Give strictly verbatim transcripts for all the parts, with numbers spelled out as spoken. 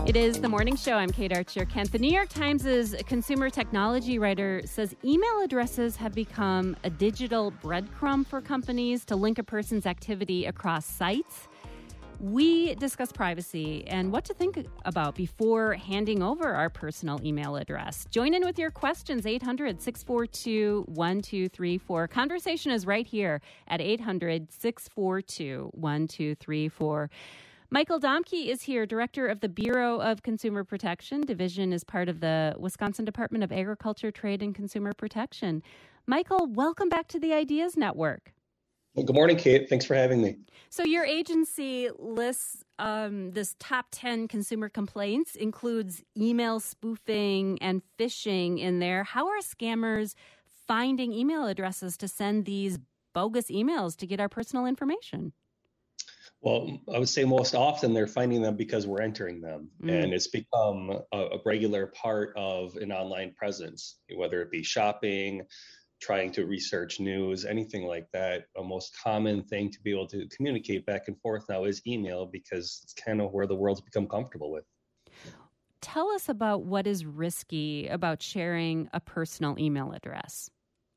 It is the morning show. I'm Kate Archer Kent. The New York Times' consumer technology writer says email addresses have become a digital breadcrumb for companies to link a person's activity across sites. We discuss privacy and what to think about before handing over our personal email address. Join in with your questions, eight hundred, six four two, one two three four. Conversation is right here at eight hundred, six four two, one two three four. Michael Domke is here, director of the Bureau of Consumer Protection. Division is part of the Wisconsin Department of Agriculture, Trade, and Consumer Protection. Michael, welcome back to the Ideas Network. Well, good morning, Kate. Thanks for having me. So your agency lists um, this top ten consumer complaints, includes email spoofing and phishing in there. How are scammers finding email addresses to send these bogus emails to get our personal information? Well, I would say most often they're finding them because we're entering them. Mm. And it's become a, a regular part of an online presence, whether it be shopping, trying to research news, anything like that. A most common thing to be able to communicate back and forth now is email, because it's kind of where the world's become comfortable with. Tell us about what is risky about sharing a personal email address.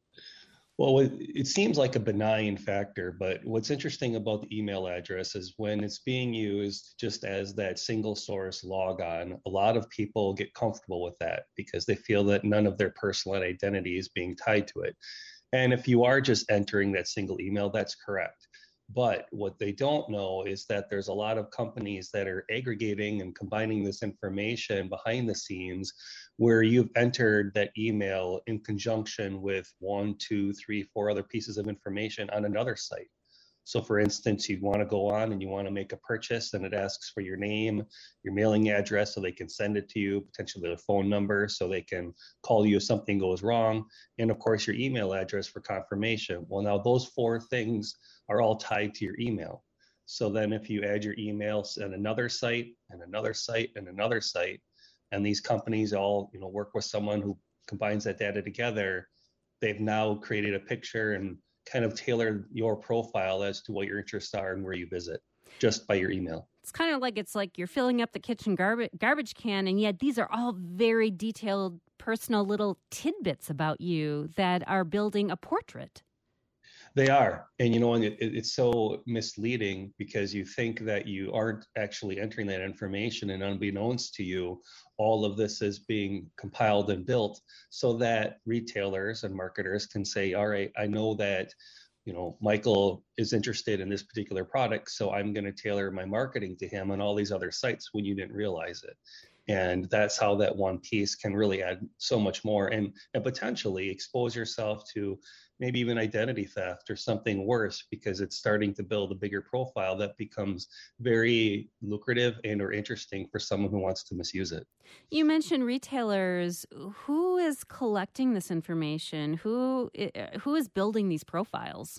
Well, it seems like a benign factor, but what's interesting about the email address is when it's being used just as that single source logon, a lot of people get comfortable with that because they feel that none of their personal identity is being tied to it. And if you are just entering that single email, that's correct. But what they don't know is that there's a lot of companies that are aggregating and combining this information behind the scenes where you've entered that email in conjunction with one, two, three, four other pieces of information on another site. So for instance, you want to go on and you want to make a purchase and it asks for your name, your mailing address so they can send it to you, potentially a phone number so they can call you if something goes wrong, and of course your email address for confirmation. Well, now those four things are all tied to your email. So then if you add your emails and another site and another site and another site, and these companies all, you know, work with someone who combines that data together, they've now created a picture and kind of tailored your profile as to what your interests are and where you visit just by your email. It's kind of like it's like you're filling up the kitchen garbage garbage can, and yet these are all very detailed, personal little tidbits about you that are building a portrait. They are. And, you know, and it, it's so misleading because you think that you aren't actually entering that information, and unbeknownst to you, all of this is being compiled and built so that retailers and marketers can say, all right, I know that, you know, Michael is interested in this particular product, so I'm going to tailor my marketing to him on all these other sites when you didn't realize it. And that's how that one piece can really add so much more and, and potentially expose yourself to maybe even identity theft or something worse, because it's starting to build a bigger profile that becomes very lucrative and or interesting for someone who wants to misuse it. You mentioned retailers. Who is collecting this information? Who who is building these profiles?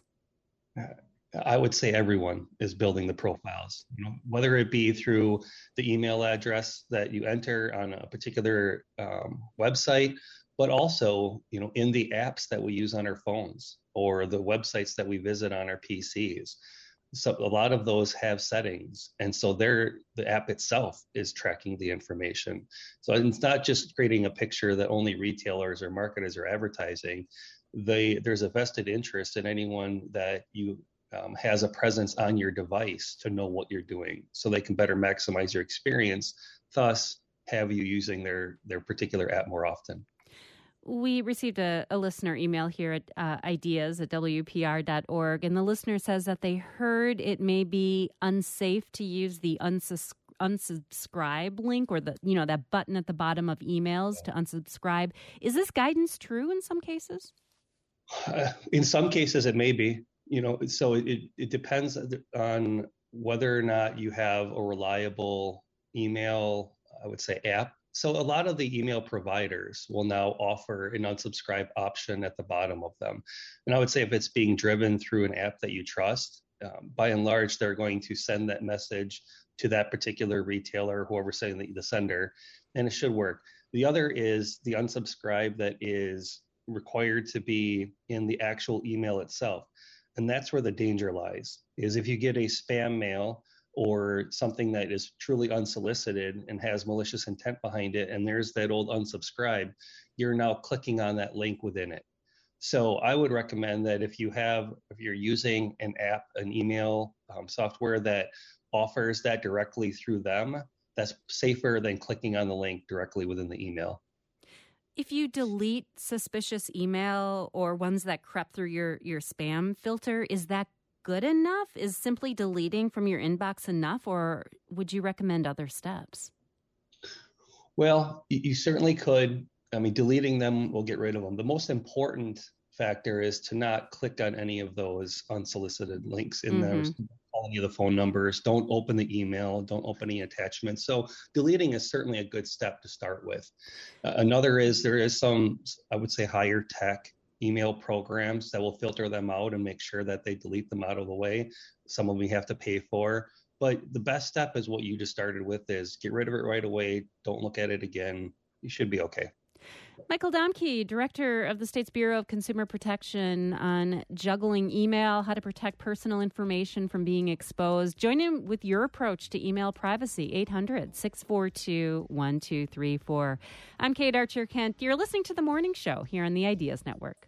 I would say everyone is building the profiles, you know, whether it be through the email address that you enter on a particular um, website, but also, you know, in the apps that we use on our phones or the websites that we visit on our P Cs. So a lot of those have settings, and so they're, the app itself is tracking the information. So it's not just creating a picture that only retailers or marketers are advertising. They, there's a vested interest in anyone that you Um, has a presence on your device to know what you're doing so they can better maximize your experience, thus have you using their, their particular app more often. We received a, a listener email here at uh, ideas at W P R dot org, and the listener says that they heard it may be unsafe to use the unsus- unsubscribe link or the, you know, that button at the bottom of emails to unsubscribe. Is this guidance true in some cases? Uh, in some cases, it may be. You know, so it, it depends on whether or not you have a reliable email, I would say, app. So a lot of the email providers will now offer an unsubscribe option at the bottom of them. And I would say if it's being driven through an app that you trust, um, by and large, they're going to send that message to that particular retailer, whoever's sending the, the sender, and it should work. The other is the unsubscribe that is required to be in the actual email itself. And that's where the danger lies, is if you get a spam mail or something that is truly unsolicited and has malicious intent behind it, and there's that old unsubscribe, you're now clicking on that link within it. So I would recommend that if you have, if you're using an app, an email um, software that offers that directly through them, that's safer than clicking on the link directly within the email. If you delete suspicious email or ones that crept through your, your spam filter, is that good enough? Is simply deleting from your inbox enough, or would you recommend other steps? Well, you, you certainly could. I mean, deleting them will get rid of them. The most important factor is to not click on any of those unsolicited links in Mm-hmm. there. Call any of the phone numbers. Don't open the email. Don't open any attachments. So deleting is certainly a good step to start with. Uh, another is there is some, I would say, higher tech email programs that will filter them out and make sure that they delete them out of the way. Some of them you have to pay for. But the best step is what you just started with, is get rid of it right away. Don't look at it again. You should be okay. Michael Domke, Director of the State's Bureau of Consumer Protection, on juggling email, how to protect personal information from being exposed. Join in with your approach to email privacy, eight hundred, six four two, one two three four. I'm Kate Archer-Kent. You're listening to The Morning Show here on the Ideas Network.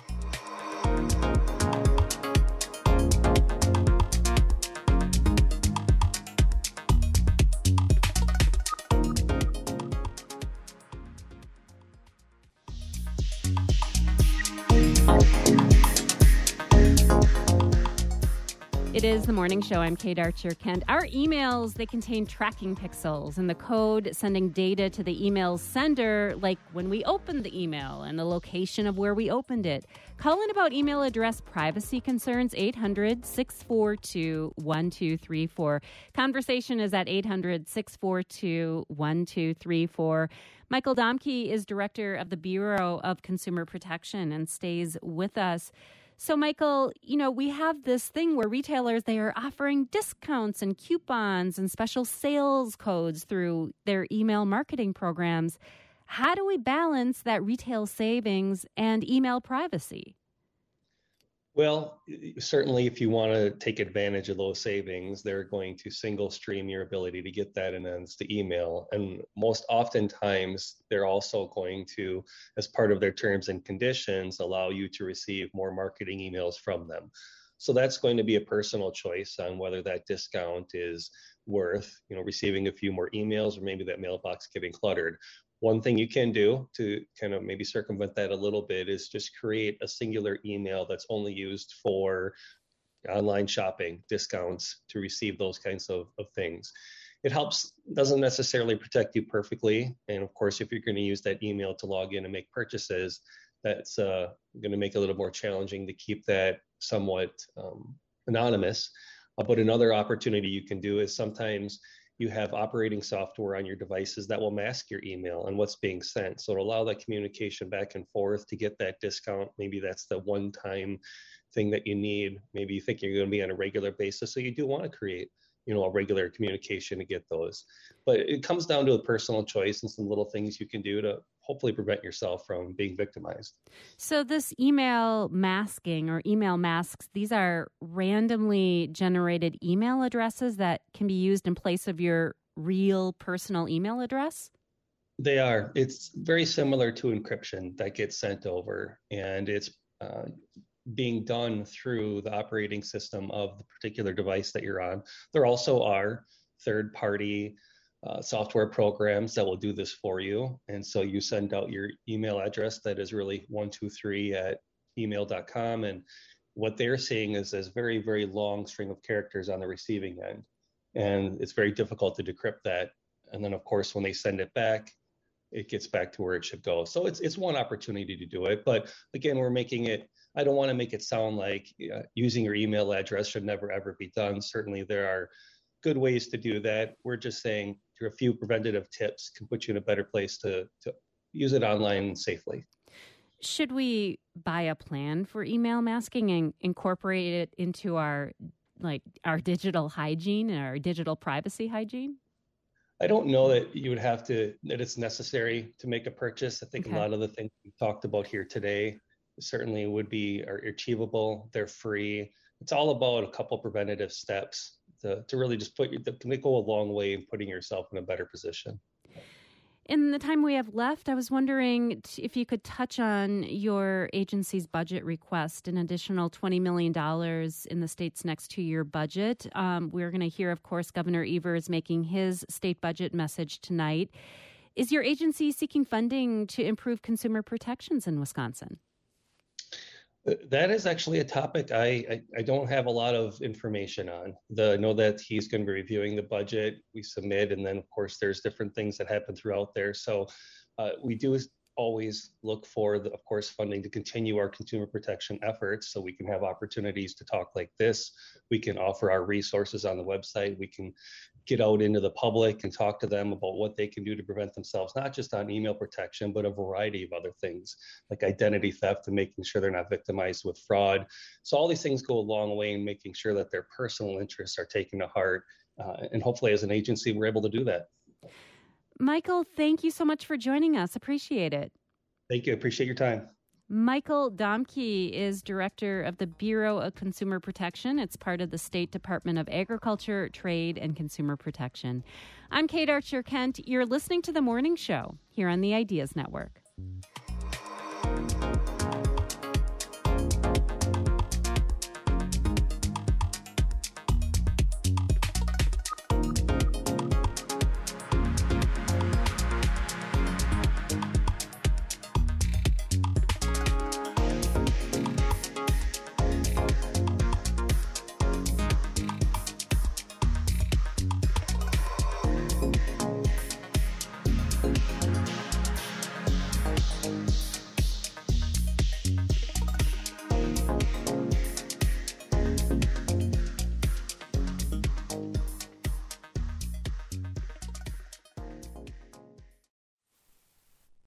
It is The Morning Show. I'm Kate Archer-Kent. Our emails, they contain tracking pixels and the code sending data to the email sender, like when we opened the email and the location of where we opened it. Call in about email address privacy concerns, eight hundred, six four two, one two three four. Conversation is at eight hundred, six four two, one two three four. Michael Domke is Director of the Bureau of Consumer Protection and stays with us. So, Michael, you know, we have this thing where retailers, they are offering discounts and coupons and special sales codes through their email marketing programs. How do we balance that retail savings and email privacy? Well, certainly if you want to take advantage of those savings, they're going to single stream your ability to get that and then it's the email. And most oftentimes, they're also going to, as part of their terms and conditions, allow you to receive more marketing emails from them. So that's going to be a personal choice on whether that discount is worth, you know, receiving a few more emails or maybe that mailbox getting cluttered. One thing you can do to kind of maybe circumvent that a little bit is just create a singular email that's only used for online shopping, discounts, to receive those kinds of, of things. It helps, doesn't necessarily protect you perfectly. And of course, if you're going to use that email to log in and make purchases, that's uh, going to make it a little more challenging to keep that somewhat um, anonymous. Uh, but another opportunity you can do is sometimes you have operating software on your devices that will mask your email and what's being sent. So it'll allow that communication back and forth to get that discount. Maybe that's the one-time thing that you need. Maybe you think you're going to be on a regular basis. So you do want to create, you know, a regular communication to get those. But it comes down to a personal choice and some little things you can do to hopefully prevent yourself from being victimized. So this email masking or email masks, these are randomly generated email addresses that can be used in place of your real personal email address? They are. It's very similar to encryption that gets sent over, and it's uh, being done through the operating system of the particular device that you're on. There also are third-party Uh, software programs that will do this for you. And so you send out your email address that is really one two three at email dot com. And what they're seeing is this very, very long string of characters on the receiving end. And it's very difficult to decrypt that. And then, of course, when they send it back, it gets back to where it should go. So it's it's one opportunity to do it. But again, we're making it, I don't want to make it sound like uh, using your email address should never, ever be done. Certainly there are good ways to do that. We're just saying there are a few preventative tips can put you in a better place to, to use it online safely. Should we buy a plan for email masking and incorporate it into our like our digital hygiene and our digital privacy hygiene? I don't know that you would have to, that it's necessary to make a purchase. I think okay. A lot of the things we talked about here today certainly would be are achievable. They're free. It's all about a couple preventative steps to, to really just put, to go a long way in putting yourself in a better position. In the time we have left, I was wondering if you could touch on your agency's budget request, an additional twenty million dollars in the state's next two-year budget. Um, we're going to hear, of course, Governor Evers making his state budget message tonight. Is your agency seeking funding to improve consumer protections in Wisconsin? That is actually a topic I, I, I don't have a lot of information on. The, I know that he's going to be reviewing the budget we submit, and then, of course, there's different things that happen throughout there. So uh, we do always look for, the, of course, funding to continue our consumer protection efforts so we can have opportunities to talk like this. We can offer our resources on the website. We can get out into the public and talk to them about what they can do to prevent themselves, not just on email protection, but a variety of other things like identity theft and making sure they're not victimized with fraud. So all these things go a long way in making sure that their personal interests are taken to heart. Uh, and hopefully as an agency, we're able to do that. Michael, thank you so much for joining us. Appreciate it. Thank you. Appreciate your time. Michael Domke is director of the Bureau of Consumer Protection. It's part of the State Department of Agriculture, Trade, and Consumer Protection. I'm Kate Archer Kent. You're listening to The Morning Show here on the Ideas Network.